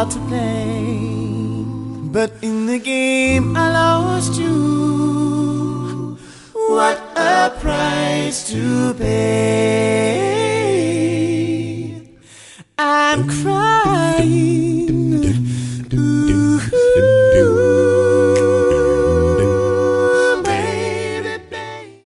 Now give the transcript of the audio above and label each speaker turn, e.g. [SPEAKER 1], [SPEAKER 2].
[SPEAKER 1] hard to play. But in the game I lost you. What a price to pay.